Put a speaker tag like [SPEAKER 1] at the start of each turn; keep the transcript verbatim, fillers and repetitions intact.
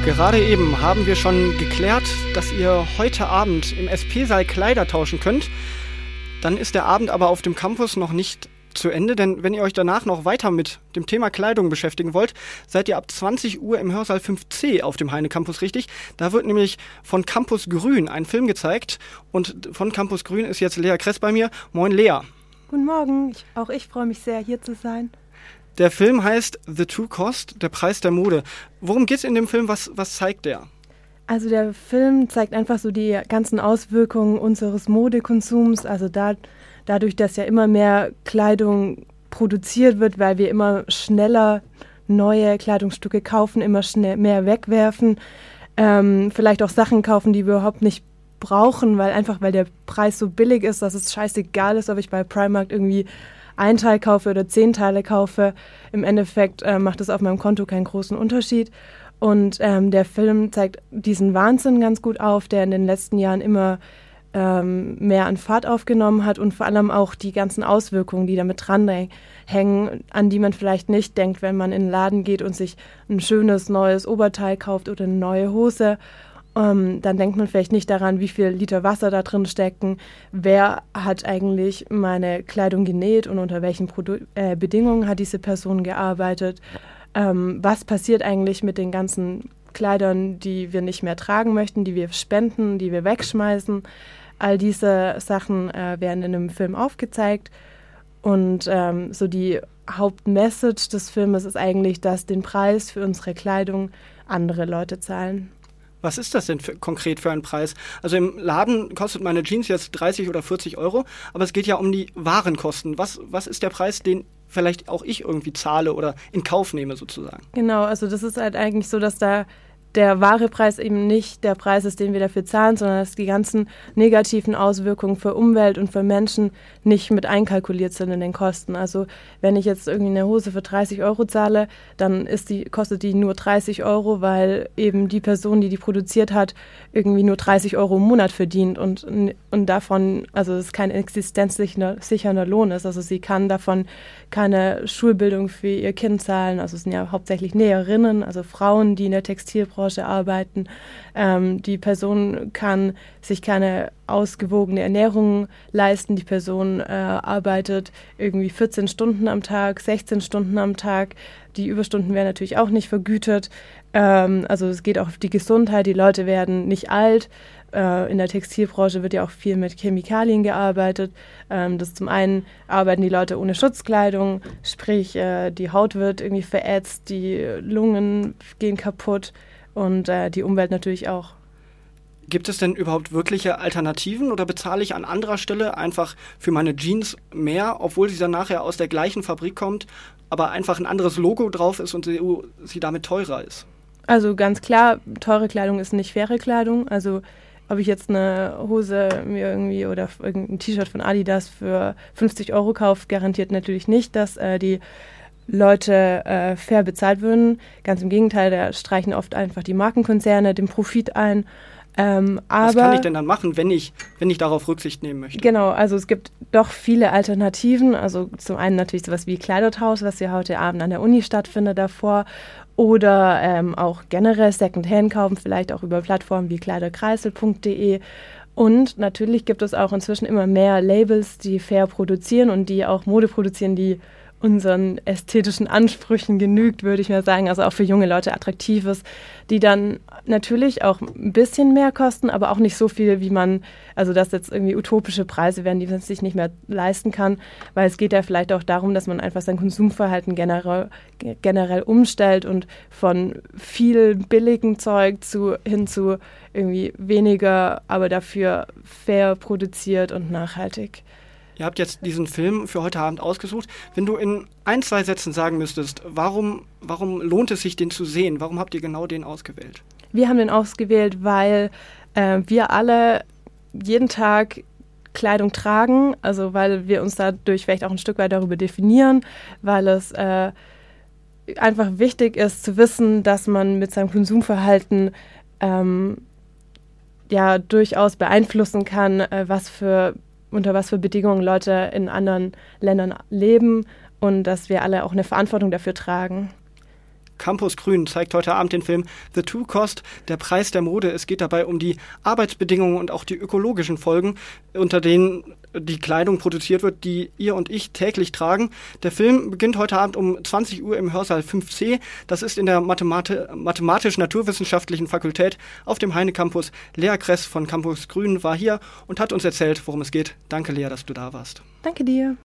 [SPEAKER 1] Gerade eben haben wir schon geklärt, dass ihr heute Abend im S P-Saal Kleider tauschen könnt. Dann ist der Abend aber auf dem Campus noch nicht zu Ende, denn wenn ihr euch danach noch weiter mit dem Thema Kleidung beschäftigen wollt, seid ihr ab zwanzig Uhr im Hörsaal fünf C auf dem Heine Campus richtig. Da wird nämlich von Campus Grün ein Film gezeigt und von Campus Grün ist jetzt Lea Kress bei mir. Moin Lea.
[SPEAKER 2] Guten Morgen, ich, auch ich freue mich sehr, hier zu sein.
[SPEAKER 1] Der Film heißt The True Cost, der Preis der Mode. Worum geht's in dem Film? Was, was zeigt der?
[SPEAKER 2] Also der Film zeigt einfach so die ganzen Auswirkungen unseres Modekonsums. Also da, dadurch, dass ja immer mehr Kleidung produziert wird, weil wir immer schneller neue Kleidungsstücke kaufen, immer schnell mehr wegwerfen, ähm, vielleicht auch Sachen kaufen, die wir überhaupt nicht brauchen, weil einfach weil der Preis so billig ist, dass es scheißegal ist, ob ich bei Primark irgendwie ein Teil kaufe oder zehn Teile kaufe. Im Endeffekt äh, macht es auf meinem Konto keinen großen Unterschied. Und ähm, der Film zeigt diesen Wahnsinn ganz gut auf, der in den letzten Jahren immer ähm, mehr an Fahrt aufgenommen hat und vor allem auch die ganzen Auswirkungen, die damit dranhängen, an die man vielleicht nicht denkt, wenn man in den Laden geht und sich ein schönes neues Oberteil kauft oder eine neue Hose. Um, dann denkt man vielleicht nicht daran, wie viel Liter Wasser da drin stecken, wer hat eigentlich meine Kleidung genäht und unter welchen Produ- äh, Bedingungen hat diese Person gearbeitet, ähm, was passiert eigentlich mit den ganzen Kleidern, die wir nicht mehr tragen möchten, die wir spenden, die wir wegschmeißen. All diese Sachen äh, werden in dem Film aufgezeigt und ähm, so die Hauptmessage des Filmes ist eigentlich, dass den Preis für unsere Kleidung andere Leute zahlen.
[SPEAKER 1] Was ist das denn für, konkret für ein Preis? Also im Laden kostet meine Jeans jetzt dreißig oder vierzig Euro, aber es geht ja um die Warenkosten. Was, was ist der Preis, den vielleicht auch ich irgendwie zahle oder in Kauf nehme sozusagen?
[SPEAKER 2] Genau, also das ist halt eigentlich so, dass da der wahre Preis eben nicht der Preis ist, den wir dafür zahlen, sondern dass die ganzen negativen Auswirkungen für Umwelt und für Menschen nicht mit einkalkuliert sind in den Kosten. Also wenn ich jetzt irgendwie eine Hose für dreißig Euro zahle, dann ist die, kostet die nur dreißig Euro, weil eben die Person, die die produziert hat, irgendwie nur dreißig Euro im Monat verdient und, und davon, also es kein existenzsichernder Lohn ist. Also sie kann davon keine Schulbildung für ihr Kind zahlen. Also es sind ja hauptsächlich Näherinnen, also Frauen, die in der Textilbranche arbeiten. Ähm, die Person kann sich keine ausgewogene Ernährung leisten. Die Person äh, arbeitet irgendwie vierzehn Stunden am Tag, sechzehn Stunden am Tag. Die Überstunden werden natürlich auch nicht vergütet. Ähm, also es geht auch auf die Gesundheit. Die Leute werden nicht alt. Äh, in der Textilbranche wird ja auch viel mit Chemikalien gearbeitet. Ähm, das zum einen arbeiten die Leute ohne Schutzkleidung, sprich äh, die Haut wird irgendwie verätzt, die Lungen gehen kaputt. Und äh, die Umwelt natürlich auch.
[SPEAKER 1] Gibt es denn überhaupt wirkliche Alternativen oder bezahle ich an anderer Stelle einfach für meine Jeans mehr, obwohl sie dann nachher aus der gleichen Fabrik kommt, aber einfach ein anderes Logo drauf ist und sie, sie damit teurer ist?
[SPEAKER 2] Also ganz klar, teure Kleidung ist nicht faire Kleidung. Also ob ich jetzt eine Hose mir irgendwie oder irgendein T-Shirt von Adidas für fünfzig Euro kaufe, garantiert natürlich nicht, dass äh, die Leute äh, fair bezahlt würden. Ganz im Gegenteil, da streichen oft einfach die Markenkonzerne den Profit ein. Ähm, aber,
[SPEAKER 1] was kann ich denn dann machen, wenn ich, wenn ich darauf Rücksicht nehmen möchte?
[SPEAKER 2] Genau, also es gibt doch viele Alternativen. Also zum einen natürlich sowas wie Kleidertausch, was ja heute Abend an der Uni stattfindet davor. Oder ähm, auch generell Secondhand kaufen, vielleicht auch über Plattformen wie kleiderkreisel punkt de. Und natürlich gibt es auch inzwischen immer mehr Labels, die fair produzieren und die auch Mode produzieren, die unseren ästhetischen Ansprüchen genügt, würde ich mal sagen, also auch für junge Leute attraktiv ist, die dann natürlich auch ein bisschen mehr kosten, aber auch nicht so viel, wie man, also dass jetzt irgendwie utopische Preise werden, die man sich nicht mehr leisten kann, weil es geht ja vielleicht auch darum, dass man einfach sein Konsumverhalten generell, generell umstellt und von viel billigem Zeug zu, hin zu irgendwie weniger, aber dafür fair produziert und nachhaltig.
[SPEAKER 1] Ihr habt jetzt diesen Film für heute Abend ausgesucht. Wenn du in ein, zwei Sätzen sagen müsstest, warum, warum lohnt es sich, den zu sehen? Warum habt ihr genau den ausgewählt?
[SPEAKER 2] Wir haben den ausgewählt, weil äh, wir alle jeden Tag Kleidung tragen, also weil wir uns dadurch vielleicht auch ein Stück weit darüber definieren, weil es äh, einfach wichtig ist zu wissen, dass man mit seinem Konsumverhalten ähm, ja durchaus beeinflussen kann, äh, was für unter was für Bedingungen Leute in anderen Ländern leben und dass wir alle auch eine Verantwortung dafür tragen.
[SPEAKER 1] Campus Grün zeigt heute Abend den Film The True Cost, der Preis der Mode. Es geht dabei um die Arbeitsbedingungen und auch die ökologischen Folgen, unter denen die Kleidung produziert wird, die ihr und ich täglich tragen. Der Film beginnt heute Abend um zwanzig Uhr im Hörsaal fünf C. Das ist in der Mathemati- mathematisch-naturwissenschaftlichen Fakultät auf dem Heine-Campus. Lea Kress von Campus Grün war hier und hat uns erzählt, worum es geht. Danke, Lea, dass du da warst.
[SPEAKER 2] Danke dir.